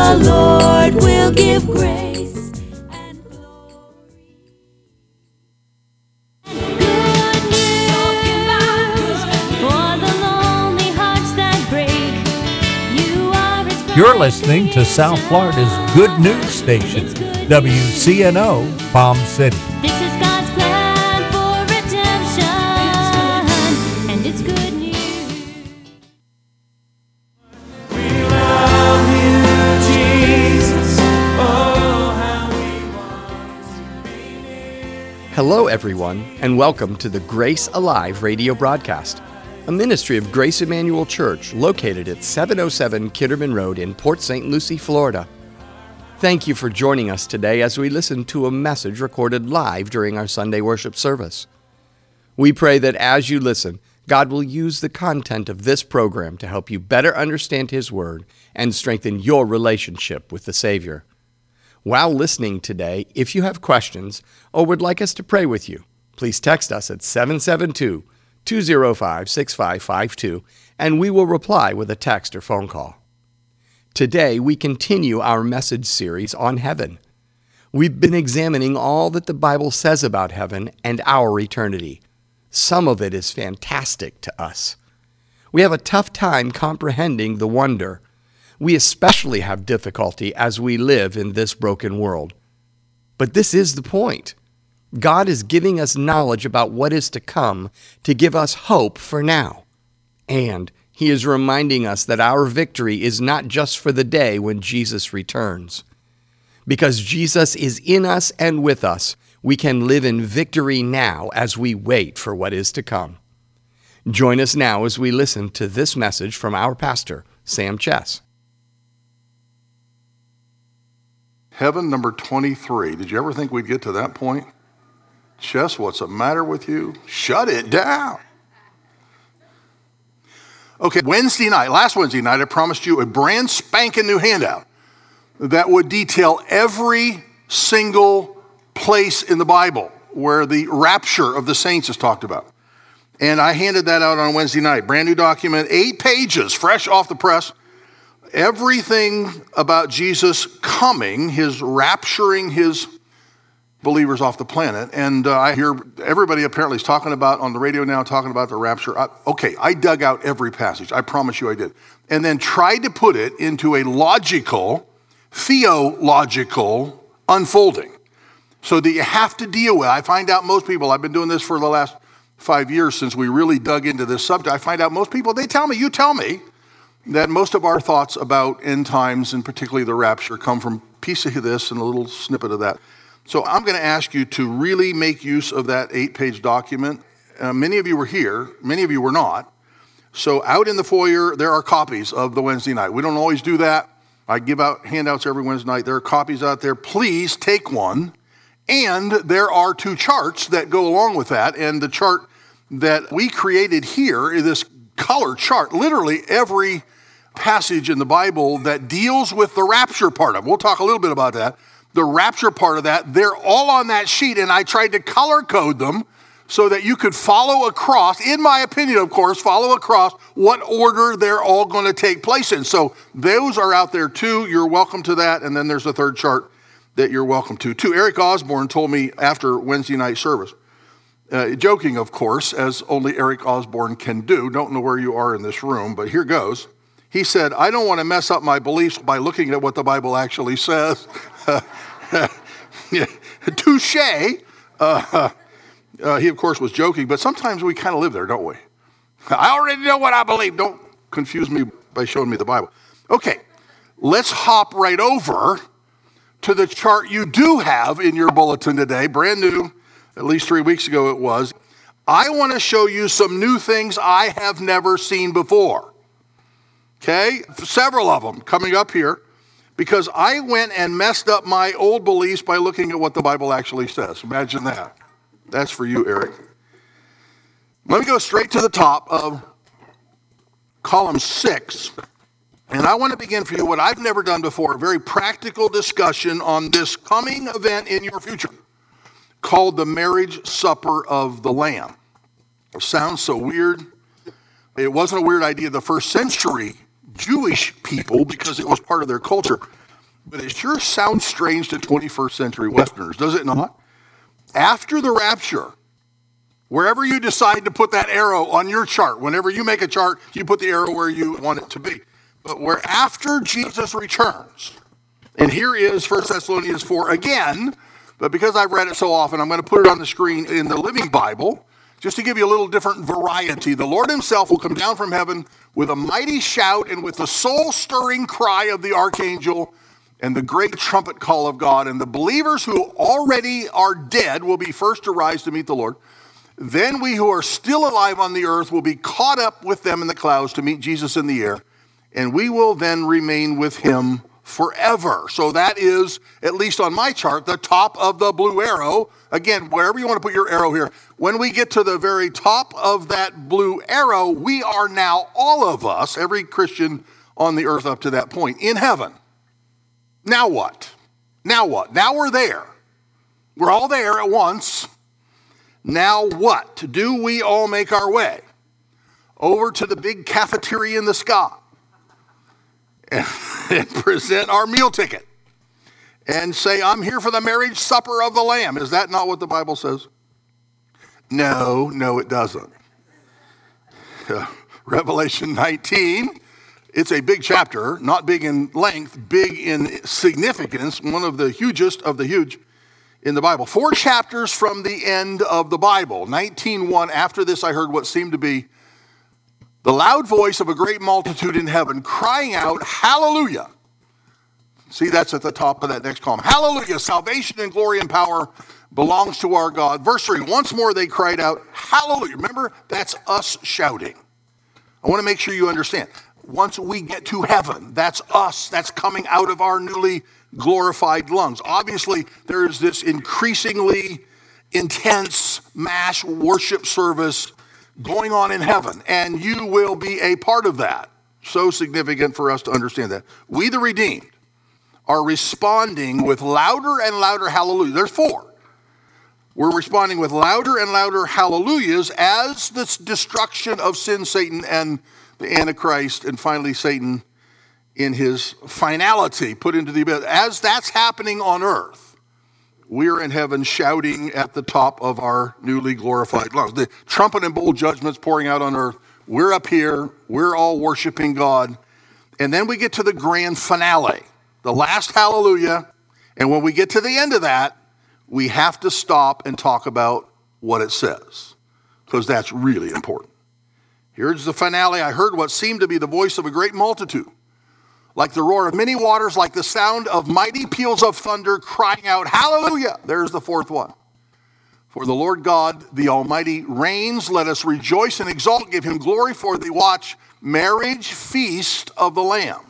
the Lord will give grace and glory. Good news for the lonely hearts that break. You are His You're listening to South Florida's Good News Station, WCNO, Palm City. This is God's plan for redemption, and it's good news. We love you, Jesus. Oh, how we want to be near. Hello, everyone, and welcome to the Grace Alive radio broadcast, a ministry of Grace Emmanuel Church located at 707 Kitterman Road in Port St. Lucie, Florida. Thank you for joining us today as we listen to a message recorded live during our Sunday worship service. We pray that as you listen, God will use the content of this program to help you better understand His Word and strengthen your relationship with the Savior. While listening today, if you have questions or would like us to pray with you, please text us at 772-205-6552, and we will reply with a text or phone call. Today, we continue our message series on heaven. We've been examining all that the Bible says about heaven and our eternity. Some of it is fantastic to us. We have a tough time comprehending the wonder. We especially have difficulty as we live in this broken world. But this is the point. God is giving us knowledge about what is to come to give us hope for now. And He is reminding us that our victory is not just for the day when Jesus returns. Because Jesus is in us and with us, we can live in victory now as we wait for what is to come. Join us now as we listen to this message from our pastor, Sam Chess. Heaven number 23. Did you ever think we'd get to that point? Chess, what's the matter with you? Shut it down. Okay, last Wednesday night, I promised you a brand spanking new handout that would detail every single place in the Bible where the rapture of the saints is talked about. And I handed that out on Wednesday night. Brand new document, 8 pages, fresh off the press. Everything about Jesus coming, His rapturing His believers off the planet. And I hear everybody apparently is talking about on the radio now, talking about the rapture. I dug out every passage. I promise you I did. And then tried to put it into a logical, theological unfolding. So that you have to deal with. I find out most people, I've been doing this for the last 5 years since we really dug into this subject. I find out most people, you tell me, that most of our thoughts about end times and particularly the rapture come from a piece of this and a little snippet of that. So I'm going to ask you to really make use of that 8-page document. Many of you were here, many of you were not. So out in the foyer, there are copies of the Wednesday night. We don't always do that. I give out handouts every Wednesday night. There are copies out there. Please take one. And there are 2 charts that go along with that. And the chart that we created here is this color chart. Literally every passage in the Bible that deals with the rapture part of it. We'll talk a little bit about that. The rapture part of that, they're all on that sheet, and I tried to color code them so that you could follow across, in my opinion, of course, follow across what order they're all going to take place in. So those are out there too. You're welcome to that. And then there's a third chart that you're welcome to. Eric Osborne told me after Wednesday night service, joking, of course, as only Eric Osborne can do. Don't know where you are in this room, but here goes. He said, I don't want to mess up my beliefs by looking at what the Bible actually says. Touche. He, of course, was joking, but sometimes we kind of live there, don't we? I already know what I believe. Don't confuse me by showing me the Bible. Okay, let's hop right over to the chart you do have in your bulletin today, brand new, at least 3 weeks ago it was. I want to show you some new things I have never seen before. Okay, several of them coming up here. Because I went and messed up my old beliefs by looking at what the Bible actually says. Imagine that. That's for you, Eric. Let me go straight to the top of column 6. And I want to begin for you what I've never done before, a very practical discussion on this coming event in your future called the marriage supper of the Lamb. It sounds so weird. It wasn't a weird idea of the first century Jewish people because it was part of their culture. but it sure sounds strange to 21st century Westerners, does it not? After the rapture, wherever you decide to put that arrow on your chart, whenever you make a chart, you put the arrow where you want it to be. But where after Jesus returns, and here is 1 Thessalonians 4 again, but because I've read it so often, I'm going to put it on the screen in the Living Bible, just to give you a little different variety. The Lord himself will come down from heaven with a mighty shout and with the soul-stirring cry of the archangel and the great trumpet call of God. And the believers who already are dead will be first to rise to meet the Lord. Then we who are still alive on the earth will be caught up with them in the clouds to meet Jesus in the air. And we will then remain with him forever. So that is, at least on my chart, the top of the blue arrow. Again, wherever you want to put your arrow here. When we get to the very top of that blue arrow, we are now, all of us, every Christian on the earth up to that point, in heaven. Now what? Now what? Now we're there. We're all there at once. Now what? Do we all make our way over to the big cafeteria in the sky and present our meal ticket and say, I'm here for the marriage supper of the Lamb? Is that not what the Bible says? No, it doesn't. Revelation 19, it's a big chapter, not big in length, big in significance, one of the hugest of the huge in the Bible. 4 chapters from the end of the Bible. 19:1, after this I heard what seemed to be the loud voice of a great multitude in heaven crying out, hallelujah. See, that's at the top of that next column. Hallelujah, salvation and glory and power belongs to our God. Verse 3, once more they cried out, hallelujah. Remember, that's us shouting. I want to make sure you understand. Once we get to heaven, that's us. That's coming out of our newly glorified lungs. Obviously, there is this increasingly intense mass worship service going on in heaven, and you will be a part of that. So significant for us to understand that. We, the redeemed, are responding with louder and louder hallelujah. There's 4. We're responding with louder and louder hallelujahs as the destruction of sin, Satan, and the Antichrist, and finally Satan in his finality put into the abyss. As that's happening on earth, we're in heaven shouting at the top of our newly glorified lungs. The trumpet and bowl judgments pouring out on earth. We're up here. We're all worshiping God. And then we get to the grand finale, the last hallelujah. And when we get to the end of that, we have to stop and talk about what it says, because that's really important. Here's the finale. I heard what seemed to be the voice of a great multitude, like the roar of many waters, like the sound of mighty peals of thunder, crying out, hallelujah. There's the 4th one. For the Lord God, the Almighty, reigns. Let us rejoice and exalt, give him glory, for the watch marriage feast of the Lamb.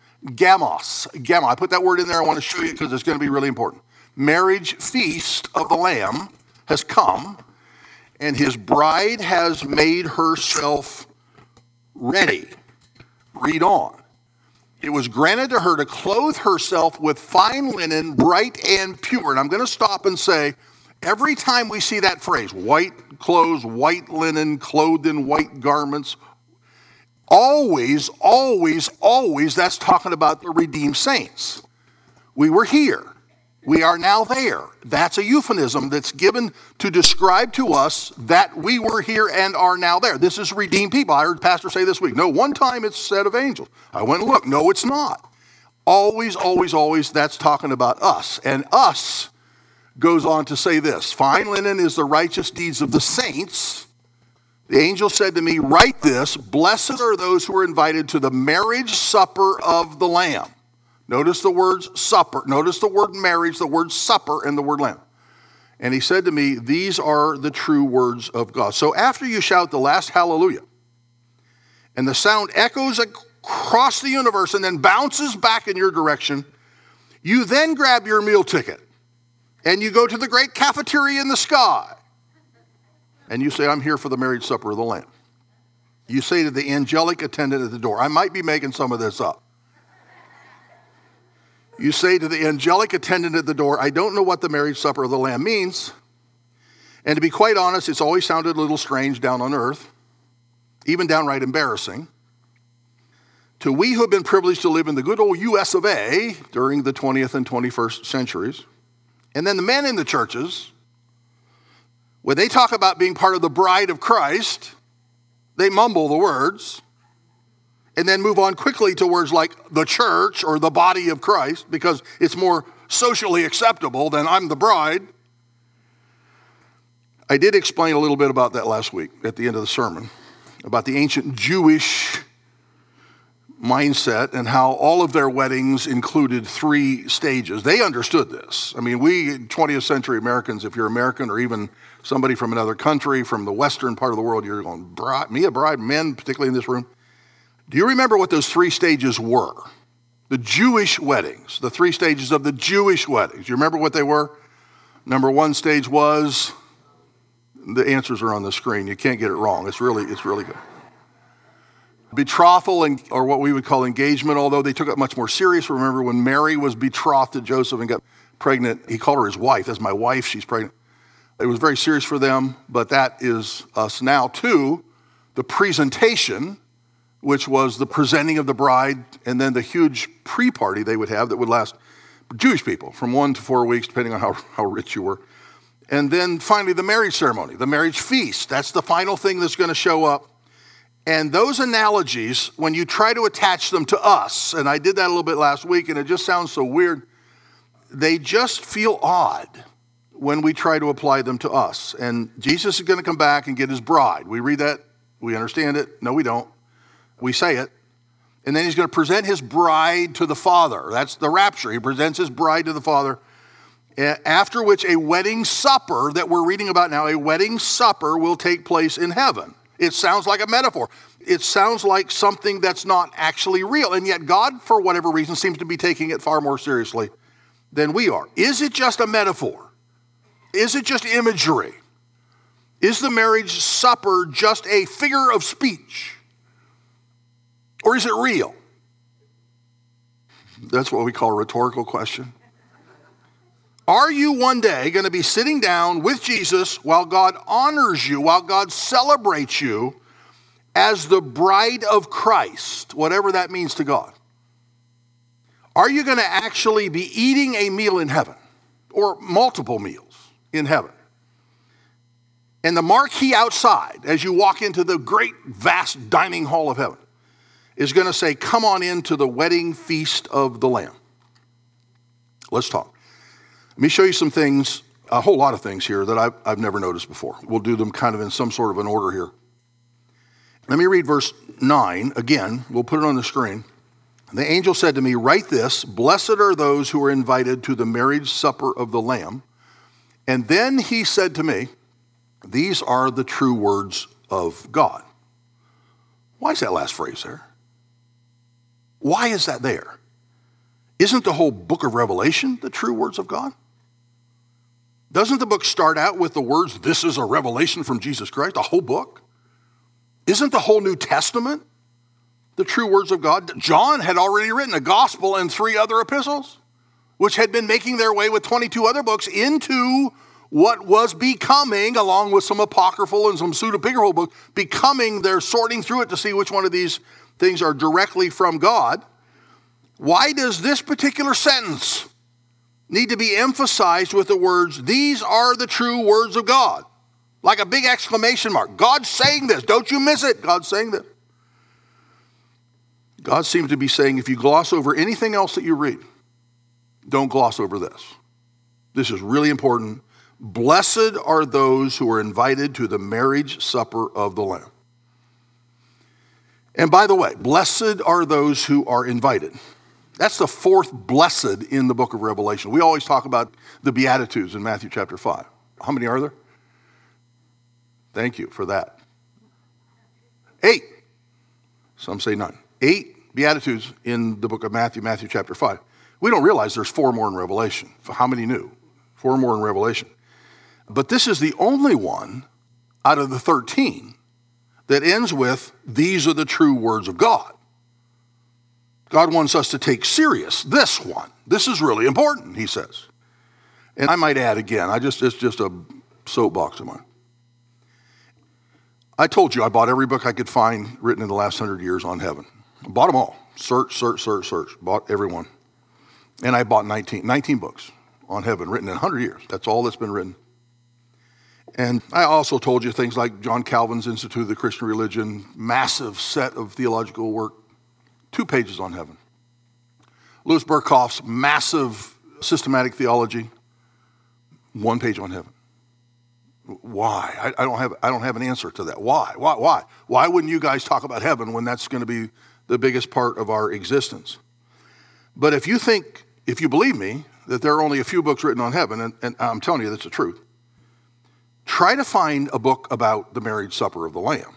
Gamos. I put that word in there. I want to show you because it's going to be really important. Marriage feast of the Lamb has come, and his bride has made herself ready. Read on. It was granted to her to clothe herself with fine linen, bright and pure. And I'm going to stop and say, every time we see that phrase, white clothes, white linen, clothed in white garments, always, that's talking about the redeemed saints. We were here. We are now there. That's a euphemism that's given to describe to us that we were here and are now there. This is redeemed people. I heard Pastor say this week, no, one time it's said of angels. I went and looked. No, it's not. Always, that's talking about us. And us goes on to say this, fine linen is the righteous deeds of the saints. The angel said to me, write this, blessed are those who are invited to the marriage supper of the Lamb. Notice the words supper. Notice the word marriage, the word supper, and the word lamb. And he said to me, these are the true words of God. So after you shout the last hallelujah, and the sound echoes across the universe and then bounces back in your direction, you then grab your meal ticket and you go to the great cafeteria in the sky. And you say, I'm here for the marriage supper of the Lamb. You say to the angelic attendant at the door, I might be making some of this up. You say to the angelic attendant at the door, I don't know what the marriage supper of the Lamb means. And to be quite honest, it's always sounded a little strange down on earth, even downright embarrassing. to we who have been privileged to live in the good old US of A during the 20th and 21st centuries. And then the men in the churches, when they talk about being part of the bride of Christ, they mumble the words and then move on quickly to words like the church or the body of Christ because it's more socially acceptable than I'm the bride. I did explain a little bit about that last week at the end of the sermon, about the ancient Jewish mindset and how all of their weddings included 3 stages. They understood this. I mean, we 20th century Americans, if you're American or even somebody from another country, from the western part of the world, you're going, me a bride, men, particularly in this room. Do you remember what those 3 stages were? The Jewish weddings, the 3 stages of the Jewish weddings. You remember what they were? Number 1 stage was, the answers are on the screen. You can't get it wrong. It's really good. Betrothal, or what we would call engagement, although they took it much more serious. Remember when Mary was betrothed to Joseph and got pregnant, he called her his wife. That's my wife, she's pregnant. It was very serious for them, but that is us now too. The presentation, which was the presenting of the bride, and then the huge pre-party they would have that would last, Jewish people, from 1 to 4 weeks, depending on how rich you were. And then finally the marriage ceremony, the marriage feast. That's the final thing that's going to show up. And those analogies, when you try to attach them to us, and I did that a little bit last week, and it just sounds so weird, they just feel odd when we try to apply them to us. And Jesus is going to come back and get his bride. We read that, we understand it. No, we don't. We say it. And then he's going to present his bride to the Father. That's the rapture. He presents his bride to the Father. After which a wedding supper that we're reading about now, a wedding supper will take place in heaven. It sounds like a metaphor. It sounds like something that's not actually real. And yet God, for whatever reason, seems to be taking it far more seriously than we are. Is it just a metaphor? Is it just imagery? Is the marriage supper just a figure of speech? Or is it real? That's what we call a rhetorical question. Are you one day going to be sitting down with Jesus while God honors you, while God celebrates you as the bride of Christ, whatever that means to God? Are you going to actually be eating a meal in heaven or multiple meals in heaven? And the marquee outside, as you walk into the great, vast dining hall of heaven, is going to say, come on into the wedding feast of the Lamb. Let's talk. Let me show you some things, a whole lot of things here that I've never noticed before. We'll do them kind of in some sort of an order here. Let me read verse 9 again. We'll put it on the screen. The angel said to me, write this, blessed are those who are invited to the marriage supper of the Lamb. And then he said to me, these are the true words of God. Why is that last phrase there? Why is that there? Isn't the whole book of Revelation the true words of God? Doesn't the book start out with the words, this is a revelation from Jesus Christ, the whole book? Isn't the whole New Testament the true words of God? John had already written a gospel and 3 other epistles, which had been making their way with 22 other books into what was becoming, along with some apocryphal and some pseudepigraphal books, becoming, they're sorting through it to see which one of these things are directly from God. Why does this particular sentence need to be emphasized with the words, these are the true words of God? Like a big exclamation mark. God's saying this. Don't you miss it. God's saying this. God seems to be saying, if you gloss over anything else that you read, don't gloss over this. This is really important. Blessed are those who are invited to the marriage supper of the Lamb. And by the way, blessed are those who are invited. That's the 4th blessed in the book of Revelation. We always talk about the Beatitudes in Matthew chapter 5. How many are there? Thank you for that. 8. Some say none. 8 Beatitudes in the book of Matthew, Matthew chapter 5. We don't realize there's 4 more in Revelation. How many knew? 4 more in Revelation. But this is the only one out of the 13 that ends with, these are the true words of God. God wants us to take serious this one. This is really important, he says. And I might add again, it's just a soapbox of mine. I told you I bought every book I could find written in the last 100 years on heaven. I bought them all. Search. Bought every one. And I bought 19 books on heaven, written in 100 years. That's all that's been written. And I also told you things like John Calvin's Institute of the Christian Religion, massive set of theological work, 2 pages on heaven. Louis Berkhof's massive systematic theology, 1 page on heaven. Why? I don't have an answer to that. Why? Why wouldn't you guys talk about heaven when that's going to be the biggest part of our existence? But if you believe me, that there are only a few books written on heaven, and I'm telling you that's the truth, try to find a book about the marriage supper of the Lamb.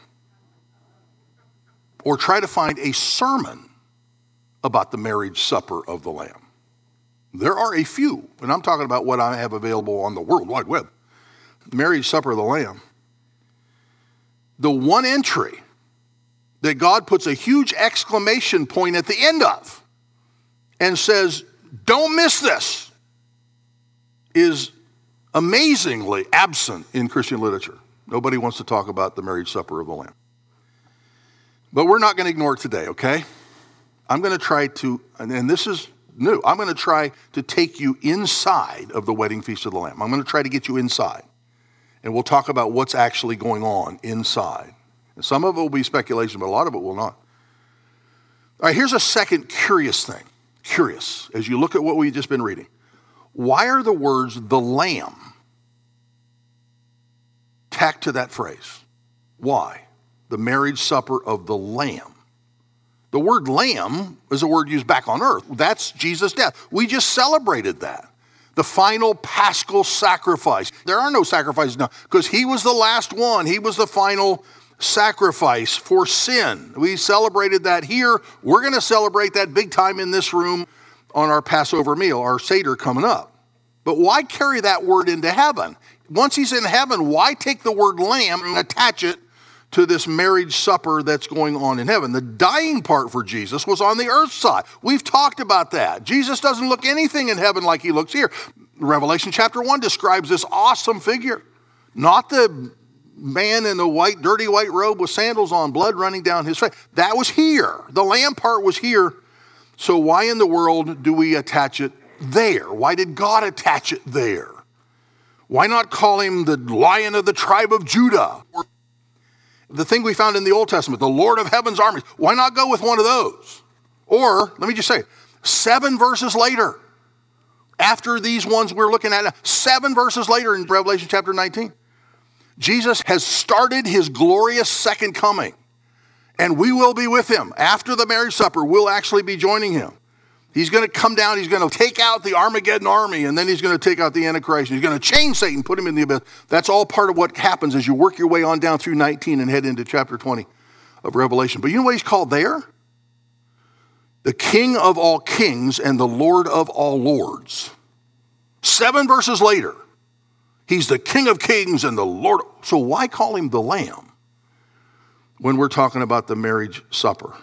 Or try to find a sermon about the marriage supper of the Lamb. There are a few, and I'm talking about what I have available on the World Wide Web. Marriage supper of the Lamb. The one entry that God puts a huge exclamation point at the end of and says, don't miss this, is amazingly absent in Christian literature. Nobody wants to talk about the marriage supper of the Lamb. But we're not going to ignore it today, okay? I'm going to try to, and this is new, I'm going to try to take you inside of the wedding feast of the Lamb. I'm going to try to get you inside. And we'll talk about what's actually going on inside. And some of it will be speculation, but a lot of it will not. All right, here's a second curious thing. Curious, as you look at what we've just been reading. Why are the words the Lamb tacked to that phrase? Why? The marriage supper of the Lamb. The word lamb is a word used back on earth. That's Jesus' death. We just celebrated that. The final paschal sacrifice. There are no sacrifices now because he was the last one. He was the final sacrifice for sin. We celebrated that here. We're going to celebrate that big time in this room on our Passover meal, our Seder coming up. But why carry that word into heaven? Once he's in heaven, why take the word lamb and attach it to this marriage supper that's going on in heaven? The dying part for Jesus was on the earth side. We've talked about that. Jesus doesn't look anything in heaven like he looks here. Revelation chapter 1 describes this awesome figure. Not the man in the dirty white robe with sandals on, blood running down his face. That was here. The lamb part was here. So why in the world do we attach it there? Why did God attach it there? Why not call him the Lion of the tribe of Judah? Or the thing we found in the Old Testament, the Lord of heaven's armies. Why not go with one of those? Or, let me just say, 7 verses later, after these ones we're looking at now, 7 verses later in Revelation chapter 19, Jesus has started his glorious second coming. And we will be with him. After the marriage supper, we'll actually be joining him. He's going to come down, he's going to take out the Armageddon army, and then he's going to take out the Antichrist. He's going to chain Satan, put him in the abyss. That's all part of what happens as you work your way on down through 19 and head into chapter 20 of Revelation. But you know what he's called there? The King of all kings and the Lord of all lords. 7 verses later, he's the King of kings and the Lord. So why call him the Lamb when we're talking about the marriage supper?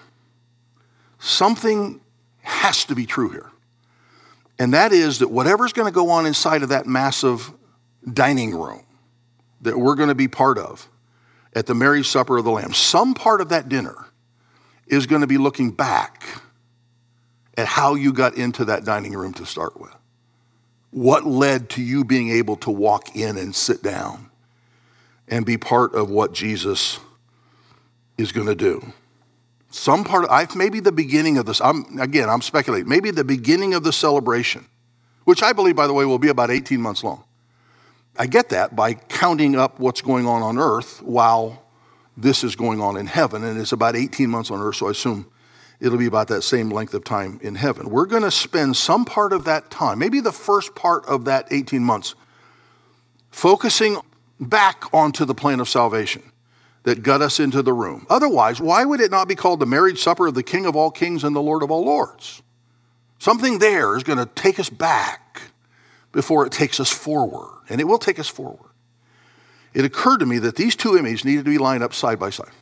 Something has to be true here. And that is that whatever's going to go on inside of that massive dining room that we're going to be part of at the marriage supper of the Lamb, some part of that dinner is going to be looking back at how you got into that dining room to start with. What led to you being able to walk in and sit down and be part of what Jesus is going to do? Some part of, maybe the beginning of this, I'm speculating, maybe the beginning of the celebration, which I believe, by the way, will be about 18 months long. I get that by counting up what's going on earth while this is going on in heaven, and it's about 18 months on earth, so I assume it'll be about that same length of time in heaven. We're going to spend some part of that time, maybe the first part of that 18 months, focusing back onto the plan of salvation that got us into the room. Otherwise, why would it not be called the marriage supper of the King of all kings and the Lord of all lords? Something there is going to take us back before it takes us forward, and it will take us forward. It occurred to me that these two images needed to be lined up side by side.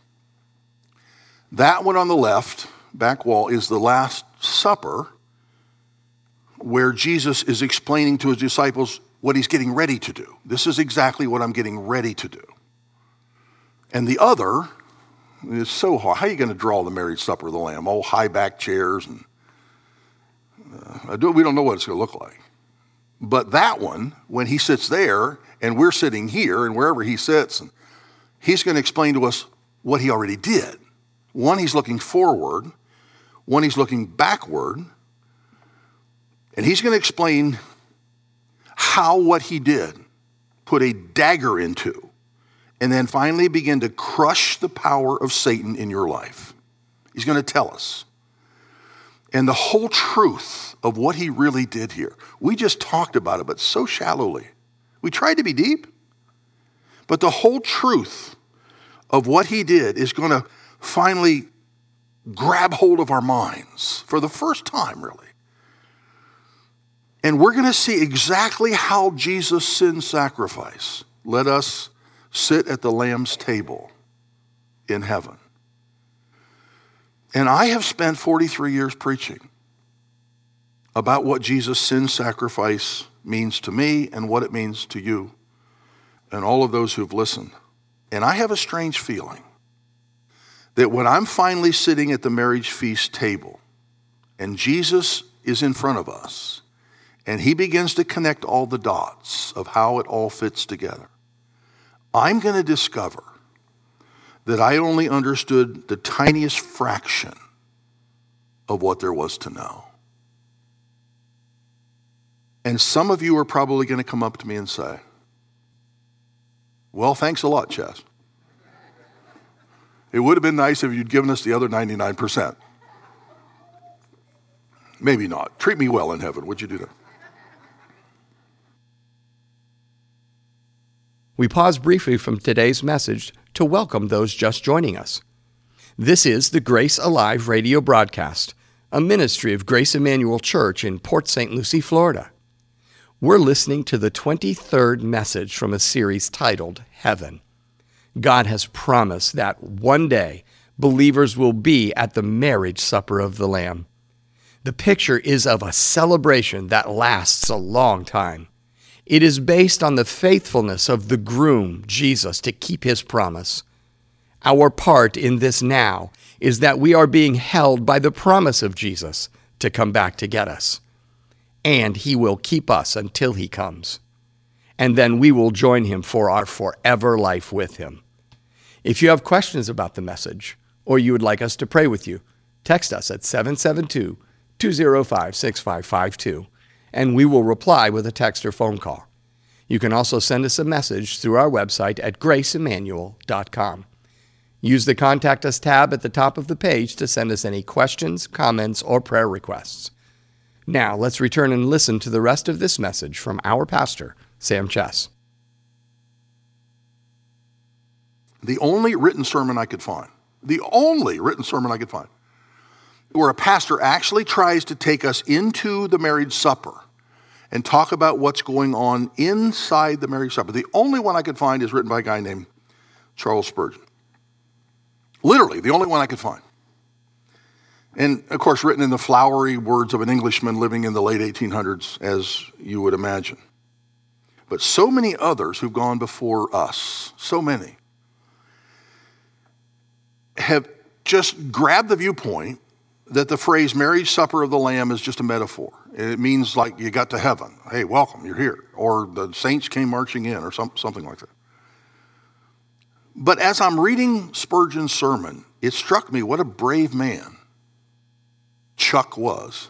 That one on the left, back wall, is the Last Supper, where Jesus is explaining to his disciples what he's getting ready to do. This is exactly what I'm getting ready to do. And the other, It's so hard. How are you going to draw the marriage supper of the Lamb? Old high back chairs, and we don't know what it's going to look like. But that one, when he sits there and we're sitting here and wherever he sits, and he's going to explain to us what he already did. One, he's looking forward. One, he's looking backward. And he's going to explain how what he did put a dagger into and then finally begin to crush the power of Satan in your life. He's going to tell us. And the whole truth of what he really did here. We just talked about it, but so shallowly. We tried to be deep, but the whole truth of what he did is going to finally grab hold of our minds for the first time, really. And we're going to see exactly how Jesus' sin sacrifice let us sit at the Lamb's table in heaven. And I have spent 43 years preaching about what Jesus' sin sacrifice means to me and what it means to you and all of those who've listened. And I have a strange feeling that when I'm finally sitting at the marriage feast table and Jesus is in front of us and he begins to connect all the dots of how it all fits together, I'm going to discover that I only understood the tiniest fraction of what there was to know. And some of you are probably going to come up to me and say, well, thanks a lot, Chess. It would have been nice if you'd given us the other 99%. Maybe not. Treat me well in heaven. Would you do that? We pause briefly from today's message to welcome those just joining us. This is the Grace Alive radio broadcast, a ministry of Grace Emmanuel Church in Port St. Lucie, Florida. We're listening to the 23rd message from a series titled Heaven. God has promised that one day believers will be at the marriage supper of the Lamb. The picture is of a celebration that lasts a long time. It is based on the faithfulness of the groom, Jesus, to keep his promise. Our part in this now is that we are being held by the promise of Jesus to come back to get us. And he will keep us until he comes. And then we will join him for our forever life with him. If you have questions about the message, or you would like us to pray with you, text us at 772-205-6552, and we will reply with a text or phone call. You can also send us a message through our website at graceemmanuel.com. Use the Contact Us tab at the top of the page to send us any questions, comments, or prayer requests. Now, let's return and listen to the rest of this message from our pastor, Sam Chess. The only written sermon I could find, where a pastor actually tries to take us into the marriage supper and talk about what's going on inside the marriage supper. The only one I could find is written by a guy named Charles Spurgeon. Literally, the only one I could find. And, of course, written in the flowery words of an Englishman living in the late 1800s, as you would imagine. But so many others who've gone before us, so many, have just grabbed the viewpoint that the phrase marriage supper of the Lamb is just a metaphor. It means like you got to heaven. Hey, welcome, you're here. Or the saints came marching in, or something like that. But as I'm reading Spurgeon's sermon, it struck me what a brave man Chuck was.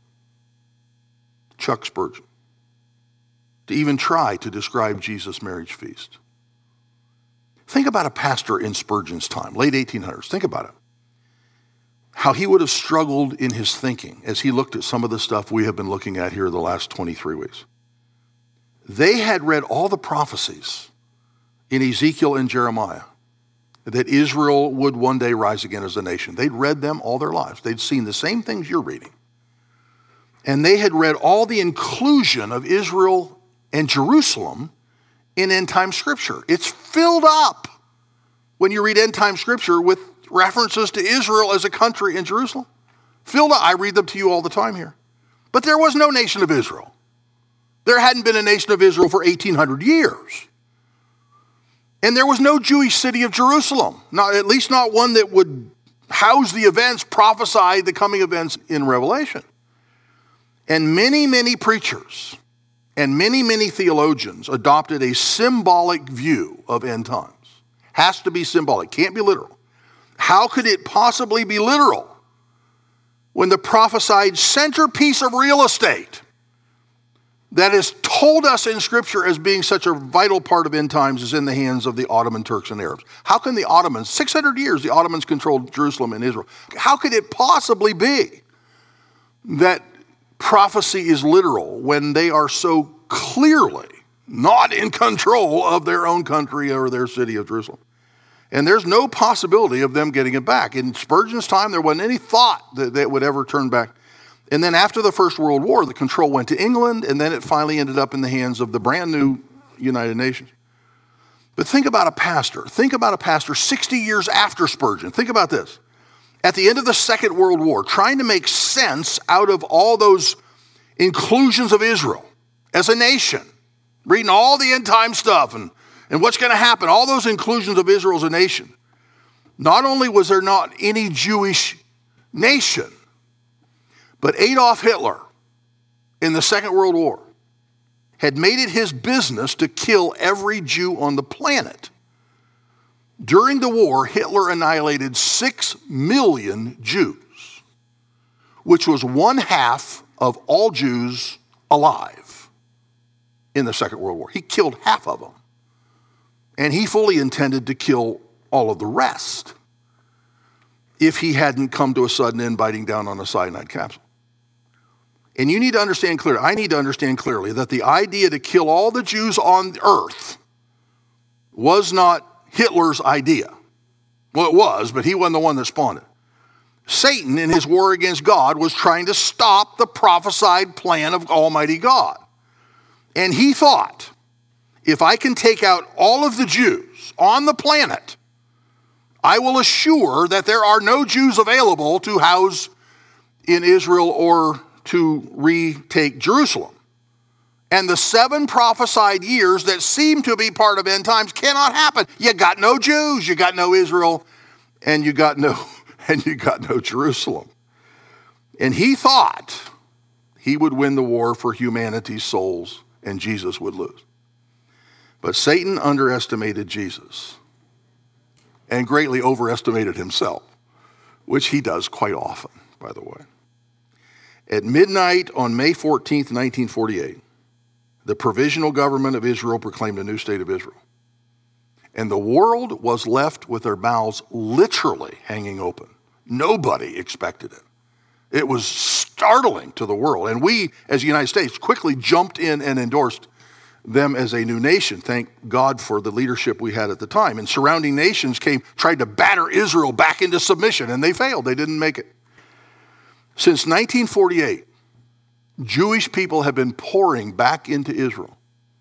Chuck Spurgeon. To even try to describe Jesus' marriage feast. Think about a pastor in Spurgeon's time, late 1800s. Think about it. How he would have struggled in his thinking as he looked at some of the stuff we have been looking at here the last 23 weeks. They had read all the prophecies in Ezekiel and Jeremiah that Israel would one day rise again as a nation. They'd read them all their lives. They'd seen the same things you're reading. And they had read all the inclusion of Israel and Jerusalem in end-time scripture. It's filled up when you read end-time scripture with references to Israel as a country in Jerusalem. Filled up. I read them to you all the time here. But there was no nation of Israel. There hadn't been a nation of Israel for 1,800 years. And there was no Jewish city of Jerusalem, at least not one that would house the events, prophesy the coming events in Revelation. And many, many preachers and many, many theologians adopted a symbolic view of end times. Has to be symbolic, can't be literal. How could it possibly be literal when the prophesied centerpiece of real estate that is told us in Scripture as being such a vital part of end times is in the hands of the Ottoman Turks and Arabs? How can the Ottomans, 600 years the Ottomans controlled Jerusalem and Israel, how could it possibly be that prophecy is literal when they are so clearly not in control of their own country or their city of Jerusalem? And there's no possibility of them getting it back. In Spurgeon's time, there wasn't any thought that it would ever turn back. And then after the First World War, the control went to England, and then it finally ended up in the hands of the brand new United Nations. But think about a pastor. Think about a pastor 60 years after Spurgeon. Think about this. At the end of the Second World War, trying to make sense out of all those inclusions of Israel as a nation, reading all the end time stuff and what's going to happen, all those inclusions of Israel as a nation. Not only was there not any Jewish nation, but Adolf Hitler in the Second World War had made it his business to kill every Jew on the planet. During the war, Hitler annihilated 6 million Jews, which was 1/2 of all Jews alive in the Second World War. He killed half of them. And he fully intended to kill all of the rest if he hadn't come to a sudden end biting down on a cyanide capsule. And you need to understand clearly, I need to understand clearly, that the idea to kill all the Jews on earth was not Hitler's idea. Well, it was, but he wasn't the one that spawned it. Satan, in his war against God, was trying to stop the prophesied plan of Almighty God. And he thought, if I can take out all of the Jews on the planet, I will assure that there are no Jews available to house in Israel or to retake Jerusalem. And the 7 prophesied years that seem to be part of end times cannot happen. You got no Jews, you got no Israel, and you got no Jerusalem. And he thought he would win the war for humanity's souls and Jesus would lose. But Satan underestimated Jesus and greatly overestimated himself, which he does quite often, by the way. At midnight on May 14th, 1948, the provisional government of Israel proclaimed a new state of Israel. And the world was left with their mouths literally hanging open. Nobody expected it. It was startling to the world. And we, as the United States, quickly jumped in and endorsed them as a new nation. Thank God for the leadership we had at the time. And surrounding nations tried to batter Israel back into submission, and they failed. They didn't make it. Since 1948, Jewish people have been pouring back into Israel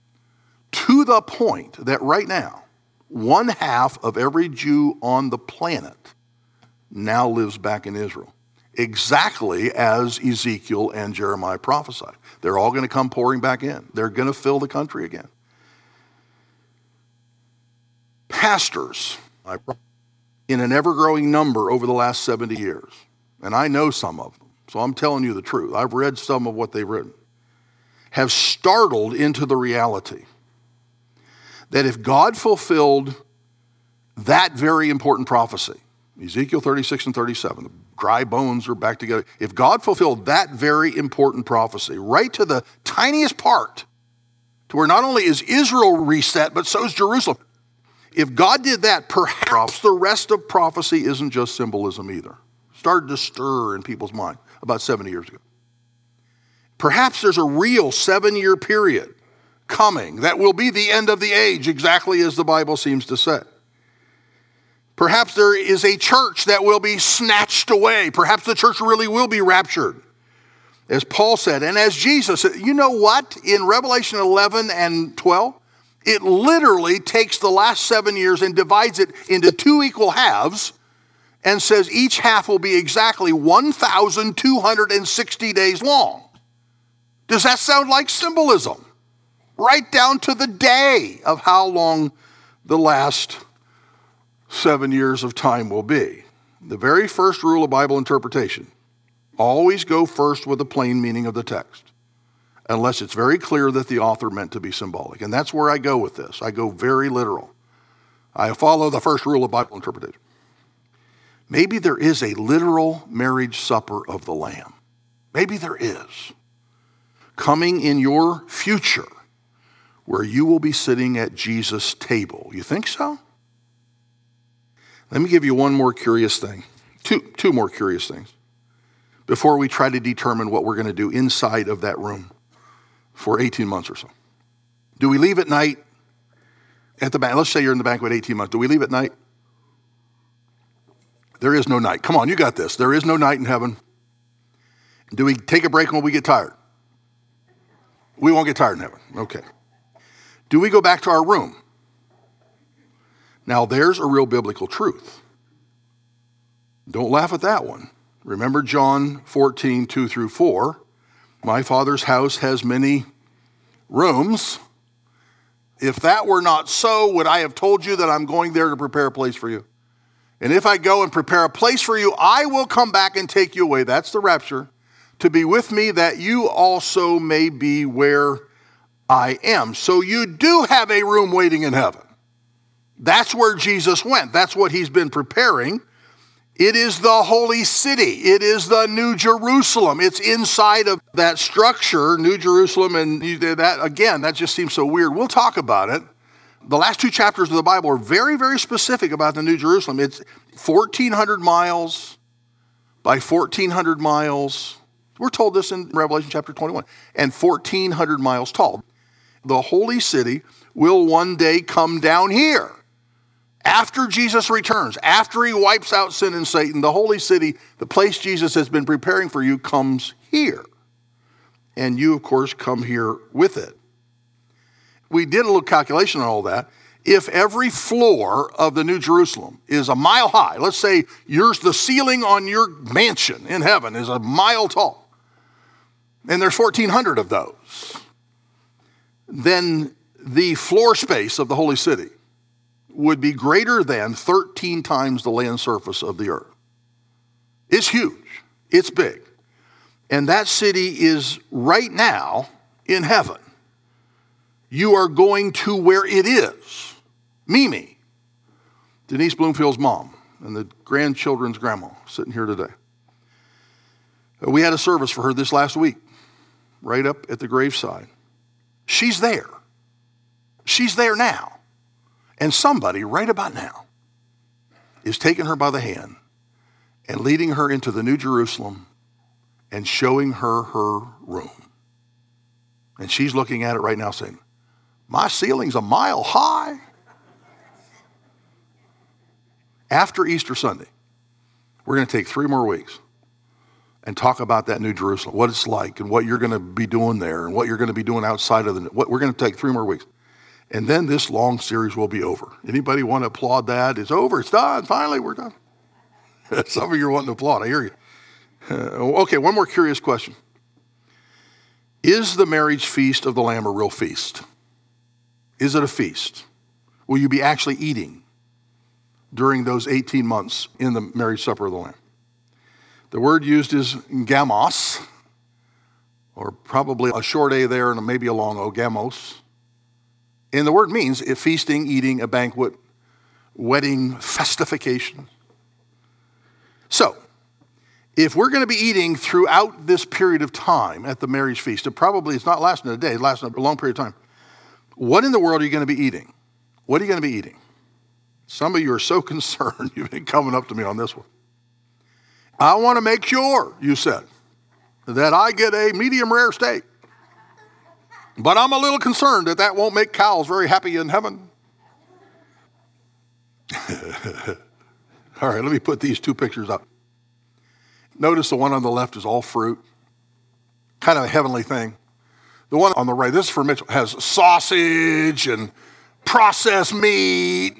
to the point that right now, 1/2 of every Jew on the planet now lives back in Israel, exactly as Ezekiel and Jeremiah prophesied. They're all going to come pouring back in. They're going to fill the country again. Pastors, in an ever-growing number over the last 70 years, and I know some of them, so I'm telling you the truth. I've read some of what they've written, have startled into the reality that if God fulfilled that very important prophecy, Ezekiel 36 and 37, the dry bones are back together. If God fulfilled that very important prophecy right to the tiniest part, to where not only is Israel reset, but so is Jerusalem. If God did that, perhaps the rest of prophecy isn't just symbolism either. Started to stir in people's mind about 70 years ago. Perhaps there's a real 7-year period coming that will be the end of the age, exactly as the Bible seems to say. Perhaps there is a church that will be snatched away. Perhaps the church really will be raptured, as Paul said. And as Jesus said, you know what? In Revelation 11 and 12, it literally takes the last 7 years and divides it into 2 equal halves and says each half will be exactly 1,260 days long. Does that sound like symbolism? Right down to the day of how long the last 7 years of time will be. The very first rule of Bible interpretation, always go first with the plain meaning of the text, unless it's very clear that the author meant to be symbolic. And that's where I go with this. I go very literal. I follow the first rule of Bible interpretation. Maybe there is a literal marriage supper of the Lamb. Maybe there is. Coming in your future, where you will be sitting at Jesus' table. You think so? Let me give you one more curious thing. Two more curious things before we try to determine what we're going to do inside of that room for 18 months or so. Do we leave at night at the bank? Let's say you're in the banquet 18 months. Do we leave at night? There is no night. Come on, you got this. There is no night in heaven. Do we take a break when we get tired? We won't get tired in heaven. Okay. Do we go back to our room? Now, there's a real biblical truth. Don't laugh at that one. Remember John 14, 2 through 4. My Father's house has many rooms. If that were not so, would I have told you that I'm going there to prepare a place for you? And if I go and prepare a place for you, I will come back and take you away. That's the rapture. To be with me, that you also may be where I am. So you do have a room waiting in heaven. That's where Jesus went. That's what he's been preparing. It is the holy city. It is the New Jerusalem. It's inside of that structure, New Jerusalem, and that, again, that just seems so weird. We'll talk about it. The last two chapters of the Bible are very, very specific about the New Jerusalem. It's 1,400 miles by 1,400 miles. We're told this in Revelation chapter 21. And 1,400 miles tall. The holy city will one day come down here. After Jesus returns, after he wipes out sin and Satan, the holy city, the place Jesus has been preparing for you, comes here. And you, of course, come here with it. We did a little calculation on all that. If every floor of the New Jerusalem is a mile high, let's say the ceiling on your mansion in heaven is a mile tall, and there's 1,400 of those, then the floor space of the holy city would be greater than 13 times the land surface of the earth. It's huge. It's big. And that city is right now in heaven. You are going to where it is. Mimi, Denise Bloomfield's mom, and the grandchildren's grandma sitting here today. We had a service for her this last week, right up at the graveside. She's there. She's there now. And somebody right about now is taking her by the hand and leading her into the New Jerusalem and showing her her room. And she's looking at it right now saying, my ceiling's a mile high. After Easter Sunday, we're going to take 3 more weeks and talk about that New Jerusalem, what it's like and what you're going to be doing there and what you're going to be doing outside of we're going to take 3 more weeks. And then this long series will be over. Anybody want to applaud that? It's over. It's done. Finally, we're done. Some of you are wanting to applaud. I hear you. Okay, one more curious question. Is the marriage feast of the Lamb a real feast? Is it a feast? Will you be actually eating during those 18 months in the marriage supper of the Lamb? The word used is gamos, or probably a short A there and maybe a long O, gamos. And the word means feasting, eating, a banquet, wedding, festification. So, if we're going to be eating throughout this period of time at the marriage feast, it's not lasting a day, it's lasting a long period of time. What in the world are you going to be eating? What are you going to be eating? Some of you are so concerned, you've been coming up to me on this one. I want to make sure, you said, that I get a medium rare steak. But I'm a little concerned that won't make cows very happy in heaven. All right, let me put these 2 pictures up. Notice the one on the left is all fruit, kind of a heavenly thing. The one on the right, this is for Mitchell, has sausage and processed meat.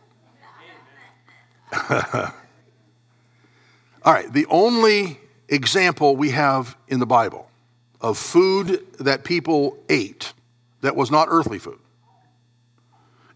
All right, the only example we have in the Bible of food that people ate that was not earthly food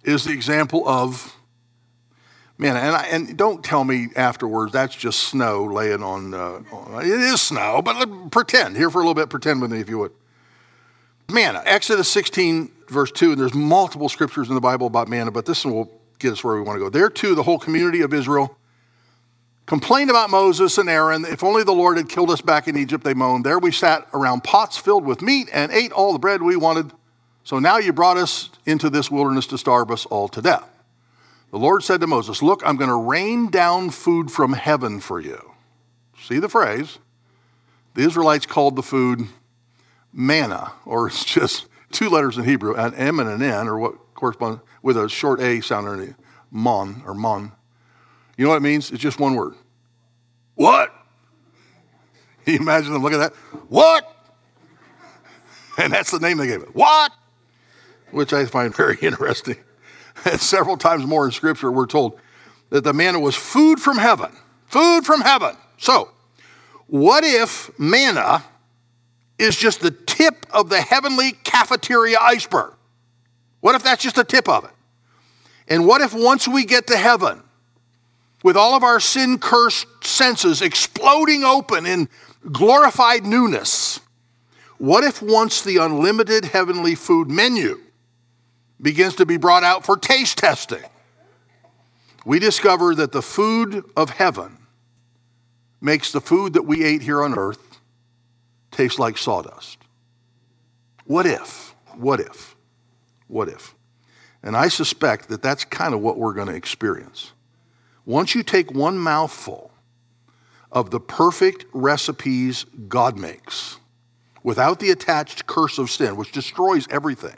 is the example of manna. And don't tell me afterwards that's just snow laying on, it is snow, but pretend, here for a little bit, pretend with me if you would. Manna, Exodus 16, verse 2, and there's multiple scriptures in the Bible about manna, but this one will get us where we want to go. There too, the whole community of Israel complained about Moses and Aaron. If only the Lord had killed us back in Egypt, they moaned. There we sat around pots filled with meat and ate all the bread we wanted. So now you brought us into this wilderness to starve us all to death. The Lord said to Moses, look, I'm going to rain down food from heaven for you. See the phrase? The Israelites called the food manna, or it's just two letters in Hebrew, an M and an N, or what corresponds with a short A sound underneath, mon, or mon. You know what it means? It's just one word. What? Can you imagine them looking at that? What? And that's the name they gave it. What? Which I find very interesting. And several times more in Scripture, we're told that the manna was food from heaven. Food from heaven. So, what if manna is just the tip of the heavenly cafeteria iceberg? What if that's just the tip of it? And what if once we get to heaven, with all of our sin-cursed senses exploding open in glorified newness, what if once the unlimited heavenly food menu begins to be brought out for taste testing, we discover that the food of heaven makes the food that we ate here on earth taste like sawdust? What if? What if? What if? And I suspect that that's kind of what we're going to experience. Once you take one mouthful of the perfect recipes God makes, without the attached curse of sin, which destroys everything,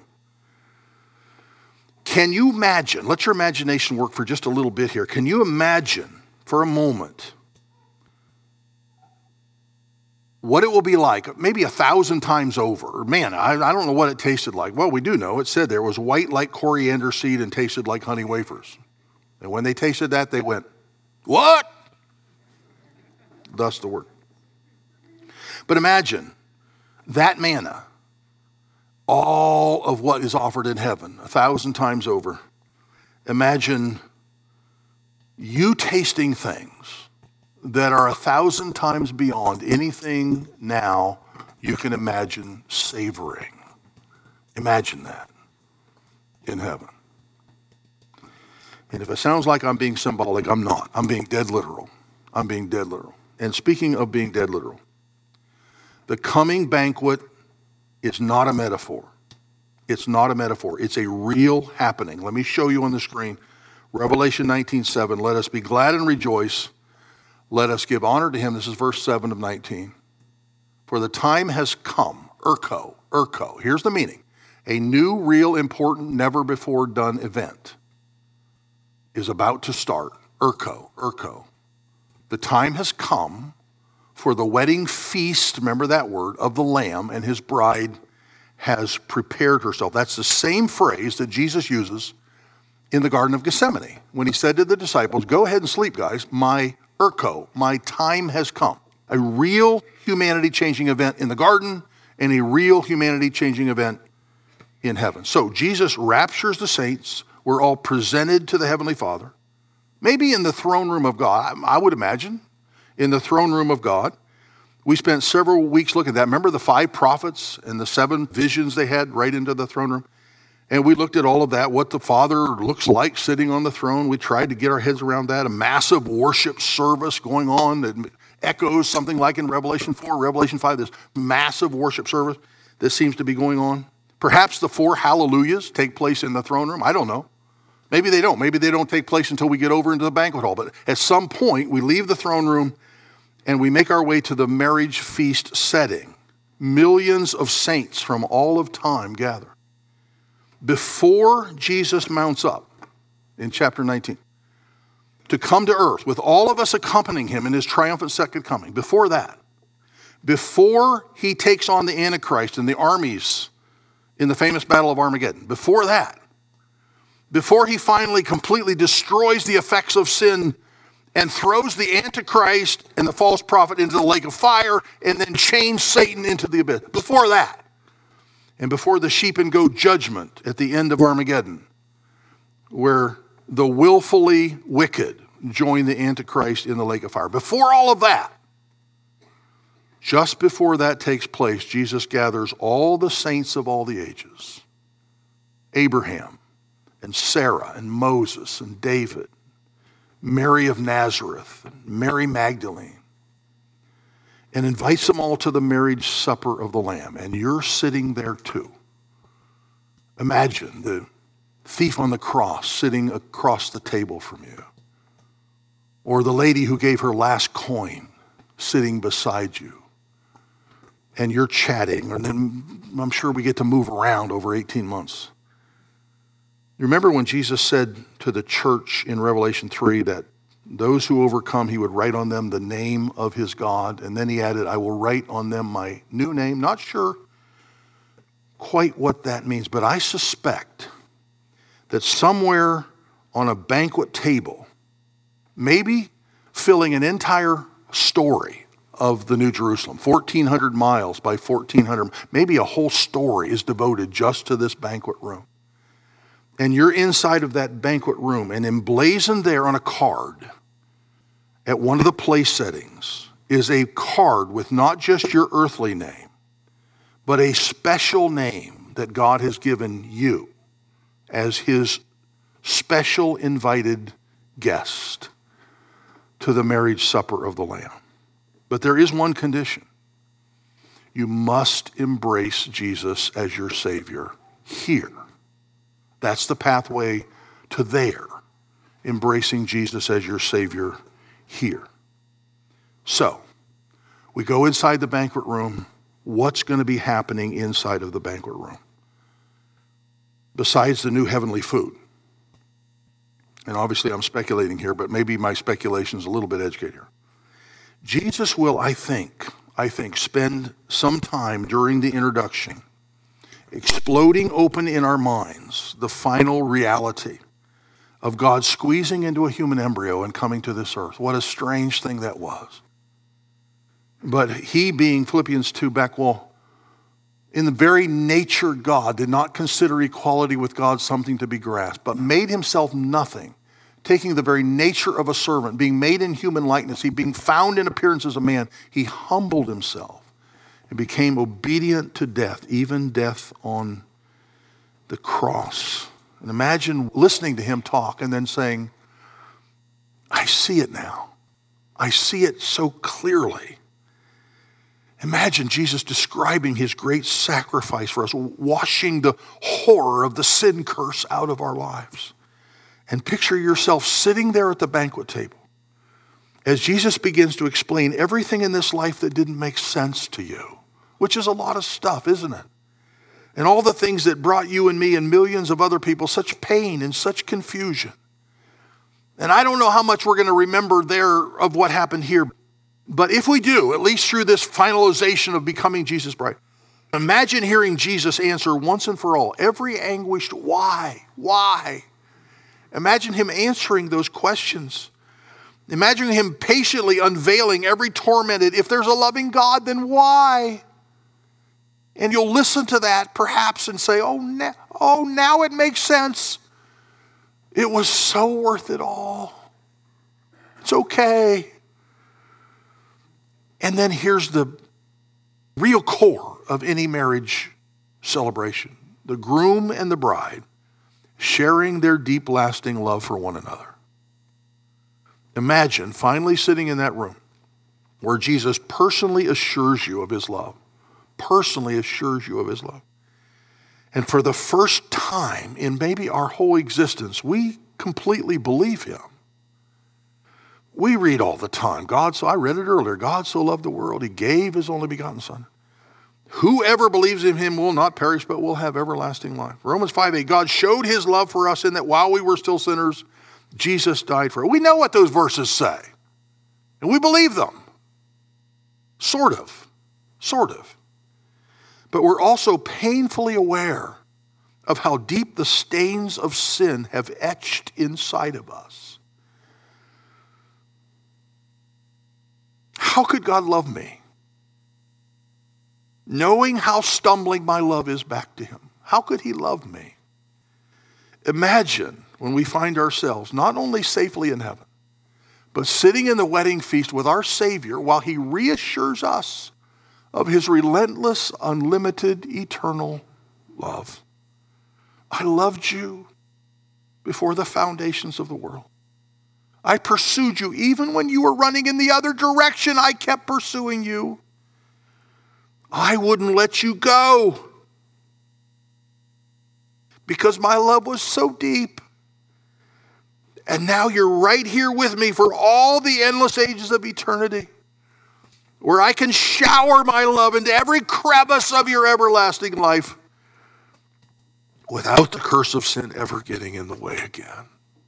can you imagine, let your imagination work for just a little bit here, can you imagine for a moment what it will be like, maybe 1,000 times over? Man, I don't know what it tasted like. Well, we do know, it said there was white like coriander seed and tasted like honey wafers. And when they tasted that, they went, what? Thus the word. But imagine that manna, all of what is offered in heaven, 1,000 times over. Imagine you tasting things that are 1,000 times beyond anything now you can imagine savoring. Imagine that in heaven. And if it sounds like I'm being symbolic, I'm not. I'm being dead literal. I'm being dead literal. And speaking of being dead literal, the coming banquet is not a metaphor. It's not a metaphor. It's a real happening. Let me show you on the screen. Revelation 19:7. Let us be glad and rejoice. Let us give honor to him. This is verse 7 of 19. For the time has come. Urko. Here's the meaning. A new, real, important, never before done event is about to start. Urko. The time has come for the wedding feast, remember that word, of the Lamb, and his bride has prepared herself. That's the same phrase that Jesus uses in the Garden of Gethsemane when he said to the disciples, go ahead and sleep, guys. My time has come. A real humanity-changing event in the garden and a real humanity-changing event in heaven. So Jesus raptures the saints. We're all presented to the Heavenly Father. Maybe in the throne room of God, I would imagine, in the throne room of God. We spent several weeks looking at that. Remember the 5 prophets and the 7 visions they had right into the throne room? And we looked at all of that, what the Father looks like sitting on the throne. We tried to get our heads around that. A massive worship service going on that echoes something like in Revelation 4, Revelation 5, this massive worship service that seems to be going on. Perhaps the 4 hallelujahs take place in the throne room. I don't know. Maybe they don't. Maybe they don't take place until we get over into the banquet hall. But at some point, we leave the throne room and we make our way to the marriage feast setting. Millions of saints from all of time gather. Before Jesus mounts up in chapter 19 to come to earth with all of us accompanying him in his triumphant second coming, before that, before he takes on the Antichrist and the armies in the famous Battle of Armageddon, before that, before he finally completely destroys the effects of sin and throws the Antichrist and the false prophet into the lake of fire and then chains Satan into the abyss. Before that, and before the sheep and goat judgment at the end of Armageddon, where the willfully wicked join the Antichrist in the lake of fire. Before all of that, just before that takes place, Jesus gathers all the saints of all the ages. Abraham and Sarah and Moses and David, Mary of Nazareth, and Mary Magdalene, and invites them all to the marriage supper of the Lamb. And you're sitting there too. Imagine the thief on the cross sitting across the table from you. Or the lady who gave her last coin sitting beside you. And you're chatting, and then I'm sure we get to move around over 18 months. You remember when Jesus said to the church in Revelation 3 that those who overcome, he would write on them the name of his God. And then he added, I will write on them my new name. Not sure quite what that means, but I suspect that somewhere on a banquet table, maybe filling an entire story of the New Jerusalem, 1,400 miles by 1,400, maybe a whole story is devoted just to this banquet room. And you're inside of that banquet room, and emblazoned there on a card at one of the place settings is a card with not just your earthly name, but a special name that God has given you as his special invited guest to the marriage supper of the Lamb. But there is one condition. You must embrace Jesus as your Savior here. That's the pathway to there, embracing Jesus as your Savior here. So, we go inside the banquet room. What's going to be happening inside of the banquet room? Besides the new heavenly food. And obviously I'm speculating here, but maybe my speculation is a little bit educated here. Jesus will, I think, spend some time during the introduction exploding open in our minds the final reality of God squeezing into a human embryo and coming to this earth. What a strange thing that was. But he, being Philippians 2 back, well, in the very nature God did not consider equality with God something to be grasped, but made himself nothing, taking the very nature of a servant, being made in human likeness, he being found in appearance as a man, he humbled himself and became obedient to death, even death on the cross. And imagine listening to him talk and then saying, I see it now. I see it so clearly. Imagine Jesus describing his great sacrifice for us, washing the horror of the sin curse out of our lives. And picture yourself sitting there at the banquet table as Jesus begins to explain everything in this life that didn't make sense to you, which is a lot of stuff, isn't it? And all the things that brought you and me and millions of other people such pain and such confusion. And I don't know how much we're going to remember there of what happened here, but if we do, at least through this finalization of becoming Jesus' bride, imagine hearing Jesus answer once and for all every anguished why. Imagine him answering those questions. Imagine him patiently unveiling every tormented, if there's a loving God, then why? And you'll listen to that perhaps and say, now it makes sense. It was so worth it all. It's okay. And then here's the real core of any marriage celebration. The groom and the bride sharing their deep, lasting love for one another. Imagine finally sitting in that room where Jesus personally assures you of his love. And for the first time in maybe our whole existence, we completely believe him. We read all the time, I read it earlier, God so loved the world, he gave his only begotten son. Whoever believes in him will not perish, but will have everlasting life. Romans 5:8, God showed his love for us in that while we were still sinners, Jesus died for us. We know what those verses say, and we believe them. Sort of. But we're also painfully aware of how deep the stains of sin have etched inside of us. How could God love me? Knowing how stumbling my love is back to him. How could he love me? Imagine, when we find ourselves not only safely in heaven, but sitting in the wedding feast with our Savior while he reassures us of his relentless, unlimited, eternal love. I loved you before the foundations of the world. I pursued you even when you were running in the other direction. I kept pursuing you. I wouldn't let you go because my love was so deep. And now you're right here with me for all the endless ages of eternity, where I can shower my love into every crevice of your everlasting life without the curse of sin ever getting in the way again.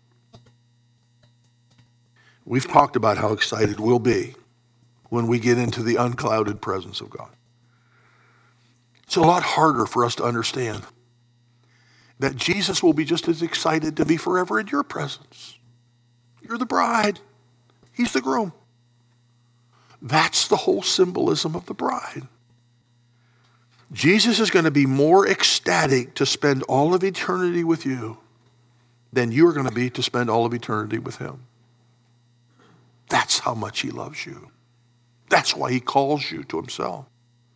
We've talked about how excited we'll be when we get into the unclouded presence of God. It's a lot harder for us to understand that Jesus will be just as excited to be forever in your presence. You're the bride. He's the groom. That's the whole symbolism of the bride. Jesus is going to be more ecstatic to spend all of eternity with you than you're going to be to spend all of eternity with him. That's how much he loves you. That's why he calls you to himself.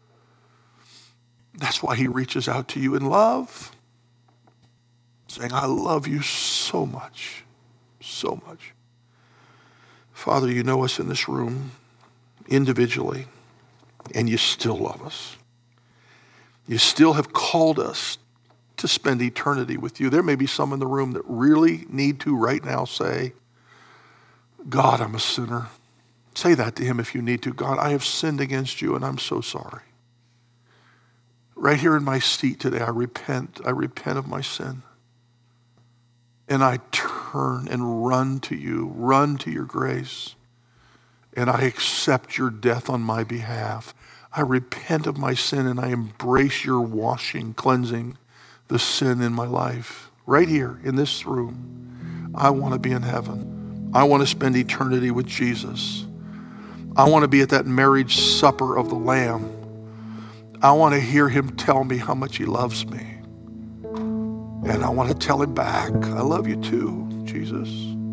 That's why he reaches out to you in love, saying, I love you so much, so much. Father, you know us in this room individually, and you still love us. You still have called us to spend eternity with you. There may be some in the room that really need to right now say, God, I'm a sinner. Say that to him if you need to. God, I have sinned against you, and I'm so sorry. Right here in my seat today, I repent of my sin. And I turn and run to you, run to your grace. And I accept your death on my behalf. I repent of my sin and I embrace your washing, cleansing the sin in my life. Right here in this room, I want to be in heaven. I want to spend eternity with Jesus. I want to be at that marriage supper of the Lamb. I want to hear him tell me how much he loves me. And I want to tell him back, I love you too, Jesus.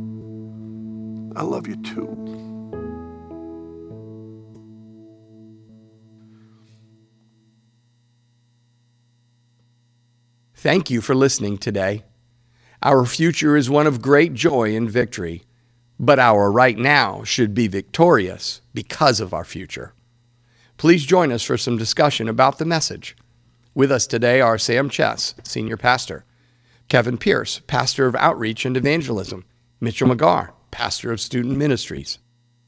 I love you too. Thank you for listening today. Our future is one of great joy and victory, but our right now should be victorious because of our future. Please join us for some discussion about the message. With us today are Sam Chess, Senior Pastor, Kevin Pierce, Pastor of Outreach and Evangelism, Mitchell McGarr, Pastor of Student Ministries.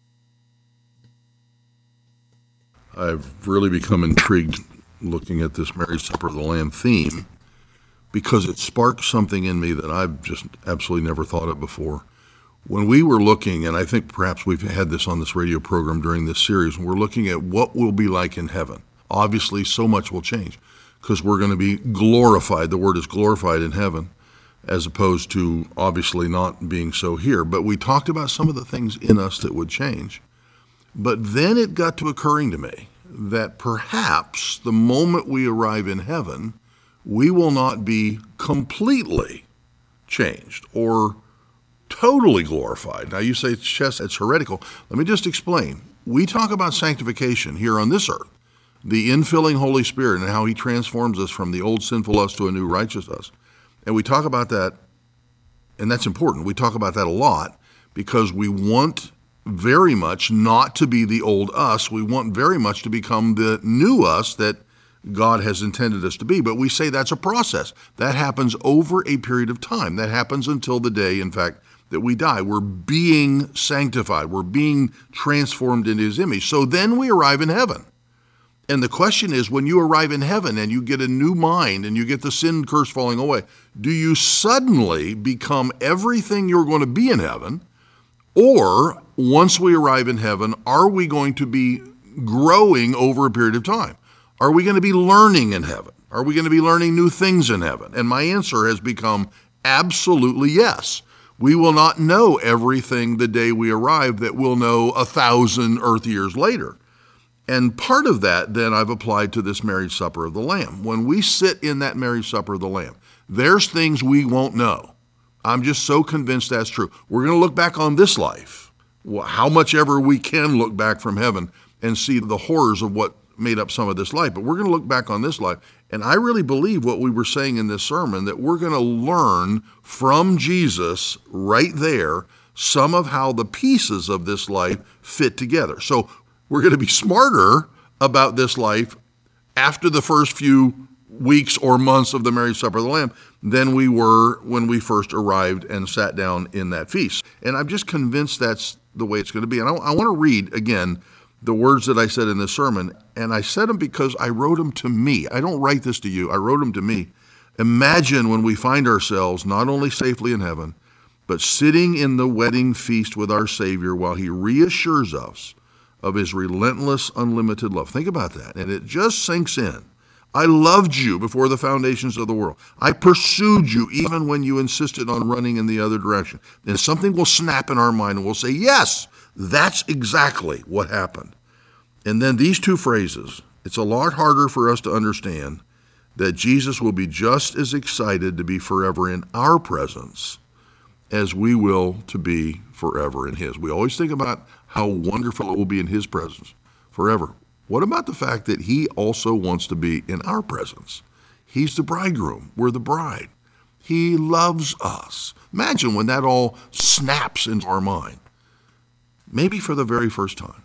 I've really become intrigued looking at this Marriage Supper of the Lamb theme because it sparked something in me that I've just absolutely never thought of before. When we were looking, and I think perhaps we've had this on this radio program during this series, we're looking at what we'll be like in heaven. Obviously, so much will change because we're going to be glorified. The word is glorified in heaven, as opposed to obviously not being so here. But we talked about some of the things in us that would change. But then it got to occurring to me that perhaps the moment we arrive in heaven, we will not be completely changed or totally glorified. Now you say, Chess, it's heretical. Let me just explain. We talk about sanctification here on this earth, the infilling Holy Spirit and how he transforms us from the old sinful us to a new righteous us. And we talk about that, and that's important. We talk about that a lot because we want very much not to be the old us. We want very much to become the new us that God has intended us to be. But we say that's a process. That happens over a period of time. That happens until the day, in fact, that we die. We're being sanctified. We're being transformed into his image. So then we arrive in heaven. And the question is, when you arrive in heaven and you get a new mind and you get the sin curse falling away, do you suddenly become everything you're going to be in heaven? Or once we arrive in heaven, are we going to be growing over a period of time? Are we going to be learning in heaven? Are we going to be learning new things in heaven? And my answer has become absolutely yes. We will not know everything the day we arrive that we'll know 1,000 earth years later. And part of that, then, I've applied to this marriage supper of the Lamb. When we sit in that marriage supper of the Lamb, there's things we won't know. I'm just so convinced that's true. We're going to look back on this life, how much ever we can look back from heaven and see the horrors of what made up some of this life. But we're going to look back on this life. And I really believe what we were saying in this sermon, that we're going to learn from Jesus right there some of how the pieces of this life fit together. So we're going to be smarter about this life after the first few weeks or months of the marriage supper of the Lamb than we were when we first arrived and sat down in that feast. And I'm just convinced that's the way it's going to be. And I want to read again the words that I said in this sermon, and I said them because I wrote them to me. I don't write this to you. I wrote them to me. Imagine when we find ourselves not only safely in heaven, but sitting in the wedding feast with our Savior while he reassures us of his relentless, unlimited love. Think about that. And it just sinks in. I loved you before the foundations of the world. I pursued you even when you insisted on running in the other direction. And something will snap in our mind and we'll say, yes, that's exactly what happened. And then these two phrases, it's a lot harder for us to understand that Jesus will be just as excited to be forever in our presence as we will to be forever in his. We always think about how wonderful it will be in his presence forever. What about the fact that he also wants to be in our presence? He's the bridegroom. We're the bride. He loves us. Imagine when that all snaps into our mind, maybe for the very first time.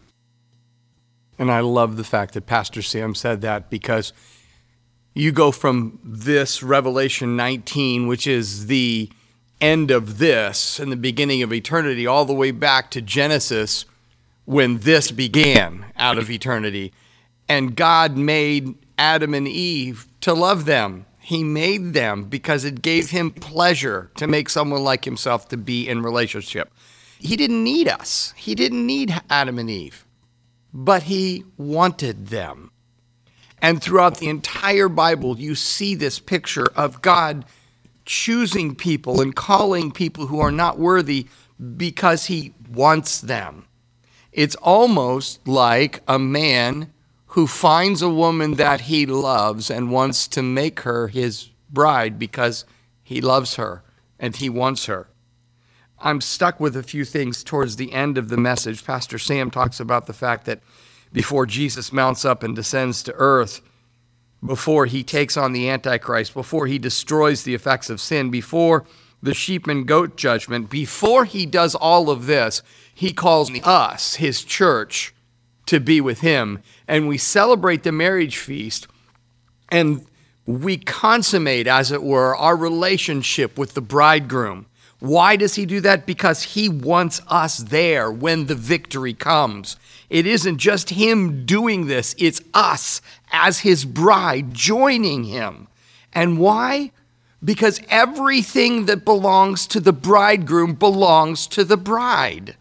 And I love the fact that Pastor Sam said that, because you go from this Revelation 19, which is the end of this and the beginning of eternity, all the way back to Genesis, when this began out of eternity. And God made Adam and Eve to love them. He made them because it gave him pleasure to make someone like himself to be in relationship. He didn't need us. He didn't need Adam and Eve, but he wanted them. And throughout the entire Bible, you see this picture of God choosing people and calling people who are not worthy because he wants them. It's almost like a man who finds a woman that he loves and wants to make her his bride because he loves her and he wants her. I'm stuck with a few things towards the end of the message. Pastor Sam talks about the fact that before Jesus mounts up and descends to earth, before he takes on the Antichrist, before he destroys the effects of sin, before the sheep and goat judgment, before he does all of this, he calls us, his church, to be with him. And we celebrate the marriage feast, and we consummate, as it were, our relationship with the bridegroom. Why does he do that? Because he wants us there when the victory comes. It isn't just him doing this, it's us as his bride joining him. And why? Because everything that belongs to the bridegroom belongs to the bride.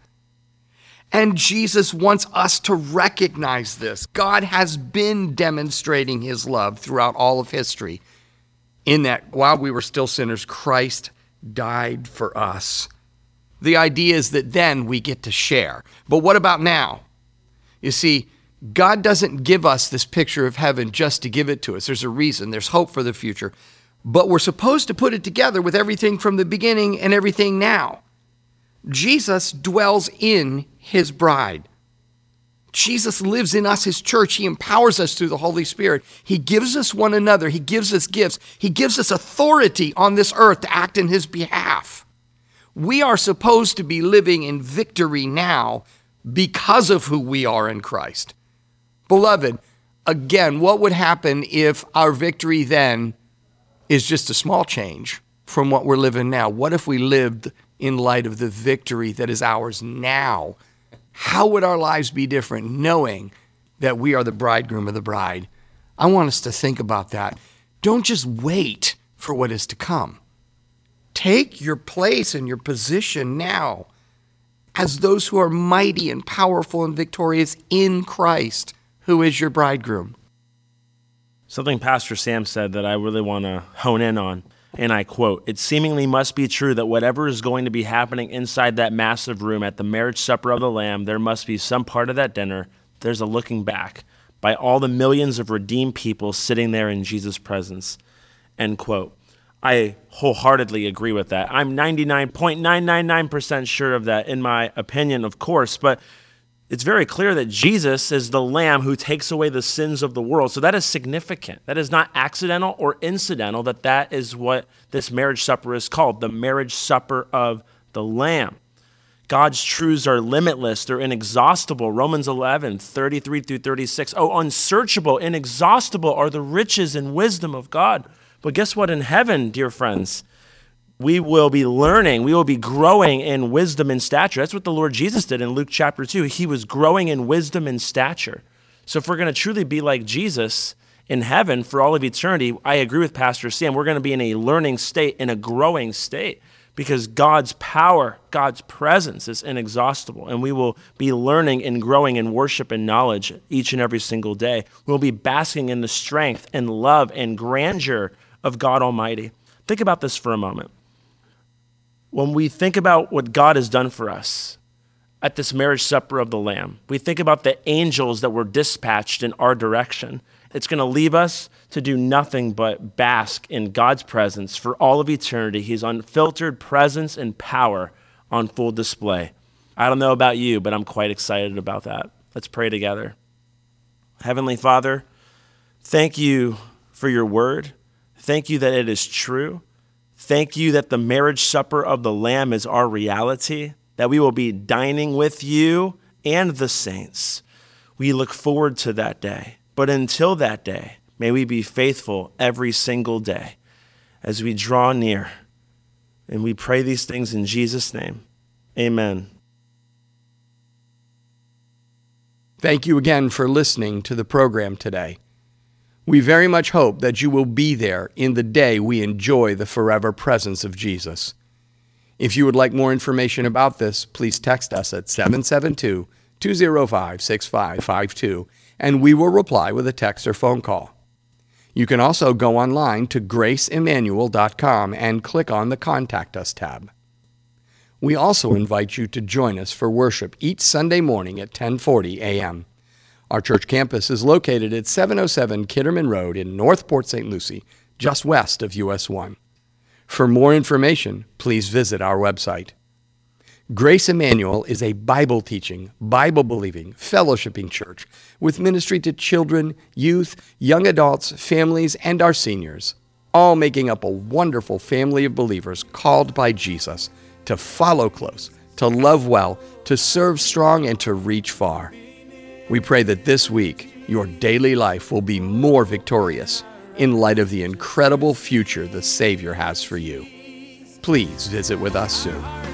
And Jesus wants us to recognize this. God has been demonstrating his love throughout all of history, in that while we were still sinners, Christ died for us. The idea is that then we get to share. But what about now? You see, God doesn't give us this picture of heaven just to give it to us. There's a reason. There's hope for the future. But we're supposed to put it together with everything from the beginning and everything now. Jesus dwells in his bride. Jesus lives in us, his church. He empowers us through the Holy Spirit. He gives us one another. He gives us gifts. He gives us authority on this earth to act in his behalf. We are supposed to be living in victory now because of who we are in Christ. Beloved, again, what would happen if our victory then is just a small change from what we're living now? What if we lived in light of the victory that is ours now? How would our lives be different knowing that we are the bridegroom of the bride? I want us to think about that. Don't just wait for what is to come. Take your place and your position now as those who are mighty and powerful and victorious in Christ, who is your bridegroom. Something Pastor Sam said that I really want to hone in on, and I quote, "It seemingly must be true that whatever is going to be happening inside that massive room at the marriage supper of the Lamb, there must be some part of that dinner, there's a looking back, by all the millions of redeemed people sitting there in Jesus' presence." End quote. I wholeheartedly agree with that. I'm 99.999% sure of that in my opinion, of course, but it's very clear that Jesus is the Lamb who takes away the sins of the world. So that is significant. That is not accidental or incidental, that is what this marriage supper is called, the marriage supper of the Lamb. God's truths are limitless. They're inexhaustible. Romans 11, 33 through 36. Oh, unsearchable, inexhaustible are the riches and wisdom of God. But guess what? In heaven, dear friends, we will be learning, we will be growing in wisdom and stature. That's what the Lord Jesus did in Luke chapter 2. He was growing in wisdom and stature. So if we're going to truly be like Jesus in heaven for all of eternity, I agree with Pastor Sam, we're going to be in a learning state, in a growing state, because God's power, God's presence is inexhaustible, and we will be learning and growing in worship and knowledge each and every single day. We'll be basking in the strength and love and grandeur of God Almighty. Think about this for a moment. When we think about what God has done for us at this marriage supper of the Lamb, we think about the angels that were dispatched in our direction. It's going to leave us to do nothing but bask in God's presence for all of eternity. His unfiltered presence and power on full display. I don't know about you, but I'm quite excited about that. Let's pray together. Heavenly Father, thank you for your word. Thank you that it is true. Thank you that the marriage supper of the Lamb is our reality, that we will be dining with you and the saints. We look forward to that day. But until that day, may we be faithful every single day as we draw near. And we pray these things in Jesus' name. Amen. Thank you again for listening to the program today. We very much hope that you will be there in the day we enjoy the forever presence of Jesus. If you would like more information about this, please text us at 772-205-6552, and we will reply with a text or phone call. You can also go online to graceemmanuel.com and click on the Contact Us tab. We also invite you to join us for worship each Sunday morning at 10:40 a.m. Our church campus is located at 707 Kitterman Road in North Port St. Lucie, just west of US 1. For more information, please visit our website. Grace Emmanuel is a Bible-teaching, Bible-believing, fellowshipping church with ministry to children, youth, young adults, families, and our seniors, all making up a wonderful family of believers called by Jesus to follow close, to love well, to serve strong, and to reach far. We pray that this week, your daily life will be more victorious in light of the incredible future the Savior has for you. Please visit with us soon.